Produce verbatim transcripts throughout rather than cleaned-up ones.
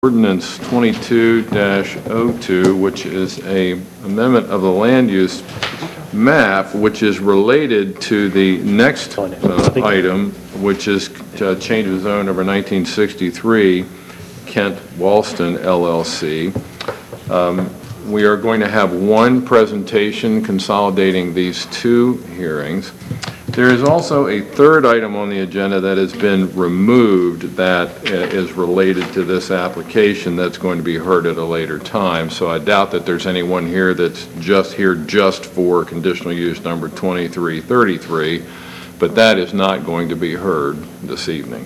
Ordinance twenty-two dash oh two, which is a amendment of the land use map, which is related to the next uh, item, which is uh, change of zone number nineteen sixty-three, Kent Walston L L C. Um, we are going to have one presentation consolidating these two hearings. There is also a third item on the agenda that has been removed that is related to this application that's going to be heard at a later time. So I doubt that there's anyone here that's just here just for conditional use number twenty-three thirty-three, but that is not going to be heard this evening.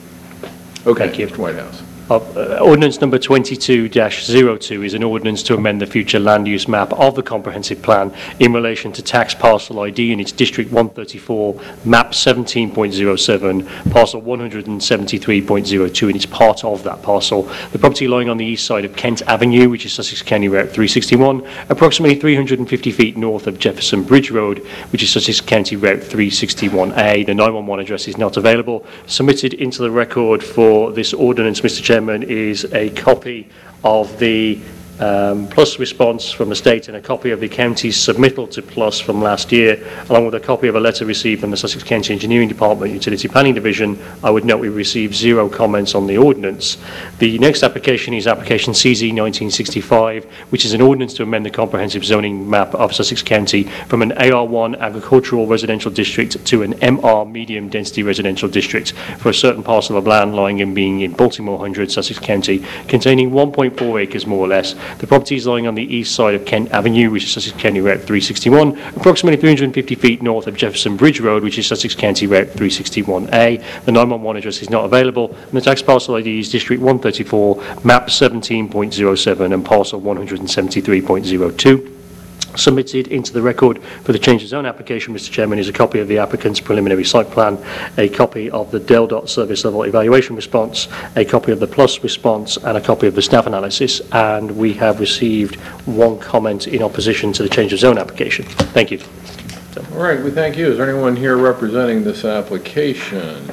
Okay, Thank you. Mister Whitehouse. Uh, uh, ordinance number twenty-two dash oh two is an ordinance to amend the future land use map of the comprehensive plan in relation to tax parcel I D in its district one thirty-four, map seventeen point oh seven, parcel one hundred seventy-three point oh two, and it's part of that parcel. The property lying on the east side of Kent Avenue, which is Sussex County Route three sixty-one, approximately three hundred fifty feet north of Jefferson Bridge Road, which is Sussex County Route three sixty-one A. The nine one one address is not available. Submitted into the record for this ordinance, Mister Chairman, is a copy of the um, PLUS response from the state and a copy of the county's submittal to PLUS from last year, along with a copy of a letter received from the Sussex County Engineering Department Utility Planning Division. I would note we received zero comments on the ordinance. The next application is application C Z nineteen sixty-five, which is an ordinance to amend the comprehensive zoning map of Sussex County from an A R one agricultural residential district to an M R medium density residential district for a certain parcel of land lying and being in Baltimore Hundred, Sussex County, containing one point four acres more or less. The property is lying on the east side of Kent Avenue, which is Sussex County Route three sixty-one, approximately three hundred fifty feet north of Jefferson Bridge Road, which is Sussex County Route three sixty-one A. The nine one one address is not available, and the tax parcel I D is District one thirty-four, map seventeen point oh seven, and parcel one hundred seventy-three point oh two. Submitted into the record for the change of zone application, Mister Chairman, is a copy of the applicant's preliminary site plan, a copy of the Del Dot service level evaluation response, a copy of the PLUS response, and a copy of the staff analysis. And we have received one comment in opposition to the change of zone application. Thank you. So. All right, we thank you. Is there anyone here representing this application?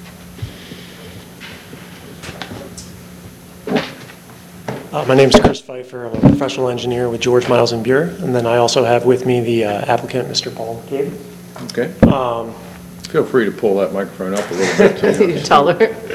Uh, my name is Chris Pfeiffer. I'm a professional engineer with George Miles and Buer, and then I also have with me the uh, applicant, Mister Paul McCabe. Okay. Um, Feel free to pull that microphone up a little bit. So You're taller.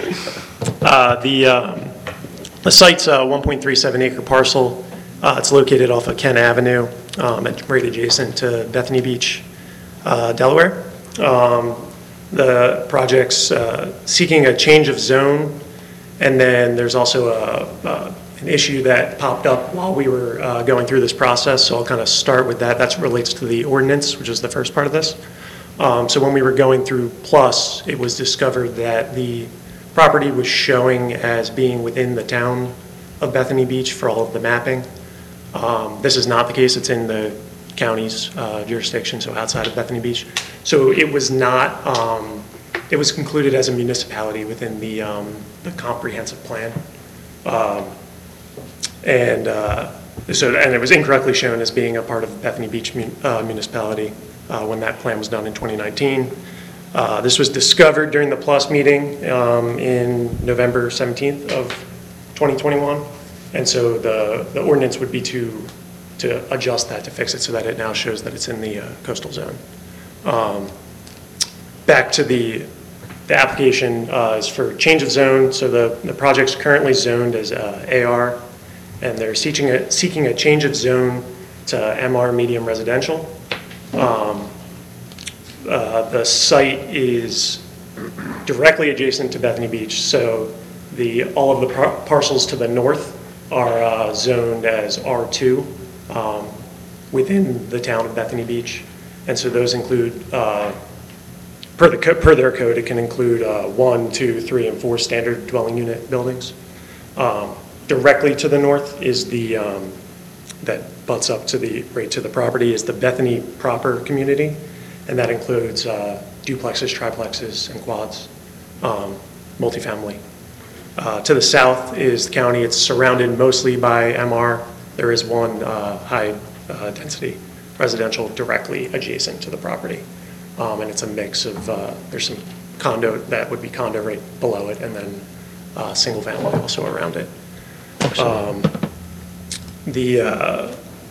Uh, the, um, the site's a one point three seven acre parcel. Uh, it's located off of Kent Avenue, um, right adjacent to Bethany Beach, uh, Delaware. Um, the project's uh, seeking a change of zone, and then there's also a, a an issue that popped up while we were uh, going through this process, so I'll kind of start with that. That relates to the ordinance, which is the first part of this. Um, so when we were going through PLUS, it was discovered that the property was showing as being within the town of Bethany Beach for all of the mapping. Um, this is not the case. It's in the county's uh, jurisdiction, so outside of Bethany Beach. So it was not, um, it was concluded as a municipality within the, um, the comprehensive plan. Um, And uh, so, and it was incorrectly shown as being a part of Bethany Beach mun uh, municipality uh, when that plan was done in twenty nineteen. Uh, this was discovered during the PLUS meeting um, in November seventeenth of twenty twenty-one, and so the the ordinance would be to to adjust that, to fix it so that it now shows that it's in the uh, coastal zone. Um, back to the the application uh, is for change of zone. So the the project's currently zoned as uh, A R. And they're seeking a, seeking a change of zone to M R medium residential. Um, uh, the site is directly adjacent to Bethany Beach, so the all of the par parcels to the north are uh, zoned as R two um, within the town of Bethany Beach, and so those include, uh, per the co per their code, it can include uh, one, two, three, and four standard dwelling unit buildings. Um, Directly to the north is the, um, that butts up to the, right to the property is the Bethany proper community, and that includes uh, duplexes, triplexes, and quads, um, multifamily. Uh, to the south is the county. It's surrounded mostly by M R. There is one uh, high uh, density residential directly adjacent to the property, um, and it's a mix of, uh, there's some condo, that would be condo right below it, and then uh, single family also around it. Um, The, uh,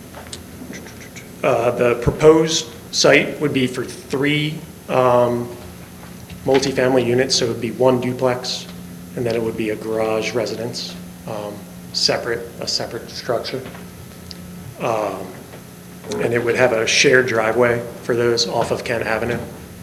uh, the proposed site would be for three um, multifamily units, so it would be one duplex, and then it would be a garage residence, um, separate, a separate structure. Um, And it would have a shared driveway for those off of Kent Avenue.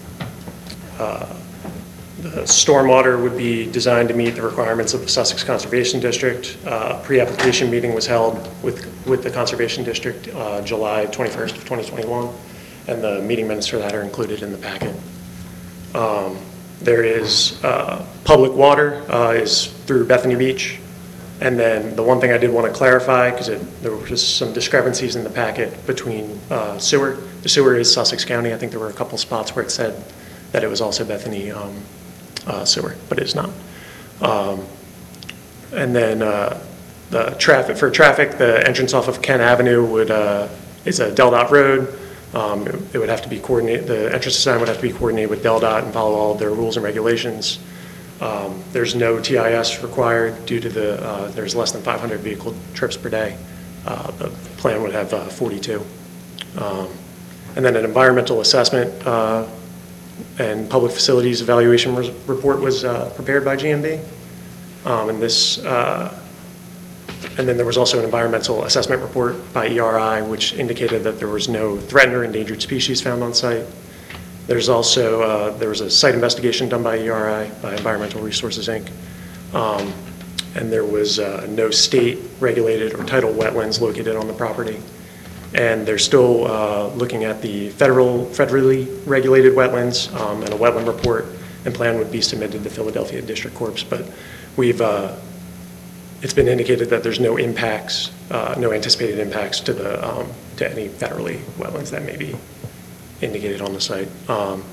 Uh, The stormwater would be designed to meet the requirements of the Sussex Conservation District. Uh, Pre-application meeting was held with, with the Conservation District uh, July twenty-first of twenty twenty-one, and the meeting minutes for that are included in the packet. Um, There is, uh, public water uh, is through Bethany Beach. And then the one thing I did want to clarify, because there were just some discrepancies in the packet between uh, sewer. The sewer is Sussex County. I think there were a couple spots where it said that it was also Bethany um, uh, sewer, but it is not. Um, And then uh, the traffic, for traffic, the entrance off of Kent Avenue would, uh, is a Del Dot road. Um, It it would have to be coordinated, the entrance design would have to be coordinated with Del Dot and follow all of their rules and regulations. Um, There's no T I S required due to the, uh, there's less than five hundred vehicle trips per day. Uh, The plan would have uh, forty-two. Um, And then an environmental assessment uh, and public facilities evaluation res- report was uh, prepared by G M B. Um, And this, uh, and then there was also an environmental assessment report by E R I, which indicated that there was no threatened or endangered species found on site. There's also, uh, there was a site investigation done by E R I, by Environmental Resources, Incorporated. Um, and there was uh, no state-regulated or tidal wetlands located on the property. And they're still uh, looking at the federal, federally regulated wetlands, um, and a wetland report and plan would be submitted to Philadelphia District Corps. But we've, uh, it's been indicated that there's no impacts, uh, no anticipated impacts to the, um, to any federally wetlands that may be indicated on the site. Um,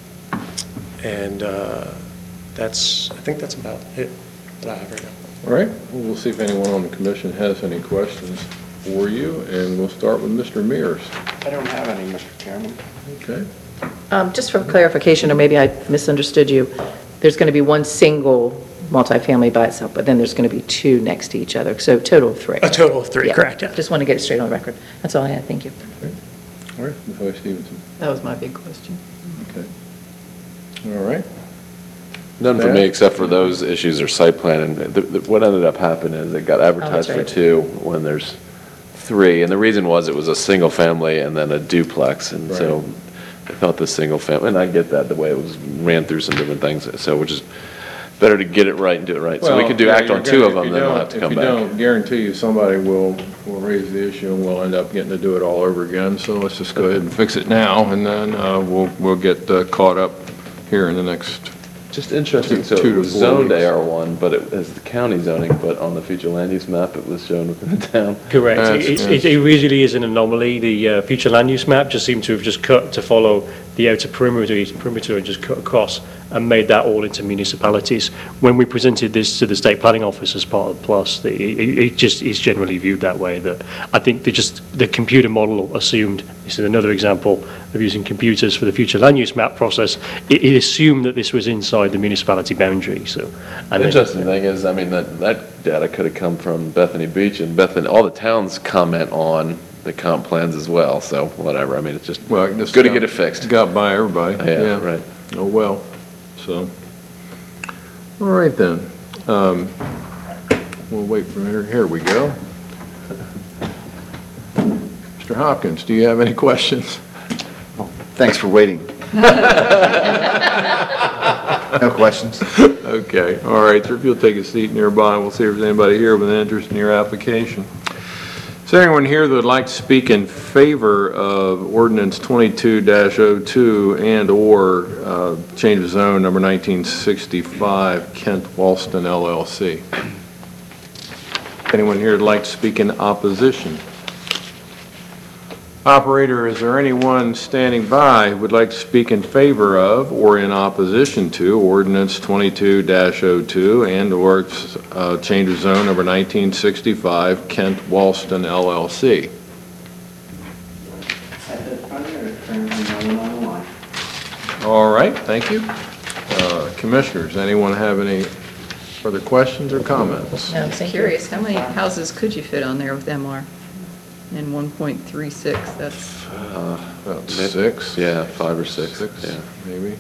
and uh, that's, I think that's about it that I have right now. All right, we'll see if anyone on the commission has any questions for you, and we'll start with Mister Mears. I don't have any, Mister Chairman. Okay. Um, Just for clarification, or maybe I misunderstood you, there's going to be one single multifamily by itself, but then there's going to be two next to each other, so total of three. A total of three, Yeah. correct, yeah. Just want to get it straight on the record. That's all I had, thank you. All right, Miz Hoy Stevenson. That was my big question. Okay. All right. None for Matt? me, except for those issues are site plan, and the- the- what ended up happening is it got advertised for right. two when there's three, and the reason was it was a single family and then a duplex, and so I thought the single family, and I get that, the way it was, ran through some different things, so which is better to get it right and do it right. So we could do Well, act yeah, on you're two gonna- of them, if you then we'll don't- have to come If you back. don't, guarantee you somebody will, will raise the issue and we'll end up getting to do it all over again. So let's just go ahead and fix it now, and then uh, we'll, we'll get uh, caught up here in the next. Just interesting, so Two it to was four zoned weeks. A R one, but it is the county zoning, but on the future land use map, it was shown within the town. Correct. Yes, It, yes. it, it really is an anomaly. The uh, future land use map just seemed to have just cut to follow the outer perimeter, perimeter and just cut across and made that all into municipalities. When we presented this to the state planning office as part of Plus, the, it, it just is generally viewed that way. That I think they just the computer model assumed. This is another example of using computers for the future land use map process. It, it assumed that this was inside the municipality boundary. So, The and then- interesting thing is, I mean, that, that data could have come from Bethany Beach, and Bethany, all the towns comment on the comp plans as well, so whatever, I mean, it's just Well, it just good to got- get it fixed. Got by everybody. Yeah, right. Oh, well, so. All right, then. Um, We'll wait for here. Here we go. Mister Hopkins, do you have any questions? Thanks for waiting. No questions. Okay, all right, sir, if you'll take a seat nearby, we'll see if there's anybody here with an interest in your application. Is there anyone here that would like to speak in favor of ordinance twenty-two dash oh two and/or uh, change of zone number nineteen sixty-five, Kent Walston L L C? Anyone here that'd like to speak in opposition? Operator, is there anyone standing by who would like to speak in favor of or in opposition to ordinance twenty-two dash oh two and/or uh, change of zone number nineteen sixty-five, Kent Walston L L C? All right, thank you. Uh, Commissioners, anyone have any Further questions or comments? No, I'm thank you. curious, how many houses could you fit on there with M R? In one point three six, that's, About six? Yeah, five or six, Six, yeah. maybe?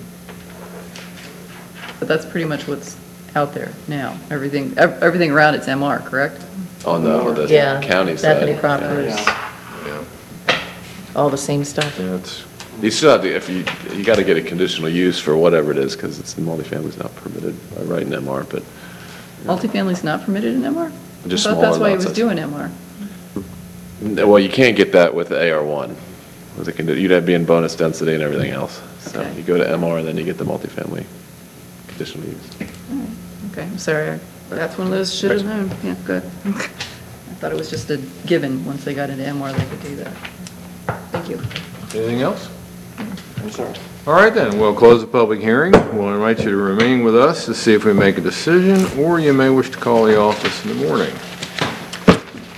but that's pretty much what's out there now. Everything, ev- everything around it's M R, correct? On the, on the Yeah, county side. Bethany Croppers, Yeah. all the same stuff. Yeah, it's, You still have to, if you, you got to get a conditional use for whatever it is, because it's, multifamily's not permitted by right in M R, but Multifamily's not permitted in M R? Just I thought that's smaller why he lot was size. doing M R. well, you can't get that with A R one. With a condi- You'd have to be in bonus density and everything else. So Okay. you go to M R and then you get the multifamily conditional use. Okay, I'm sorry, I- that's one of those should have known, yeah, good. I thought it was just a given, once they got into M R, they could do that. Thank you. anything else? All right then, we'll close the public hearing. We'll invite you to remain with us to see if we make a decision, or you may wish to call the office in the morning.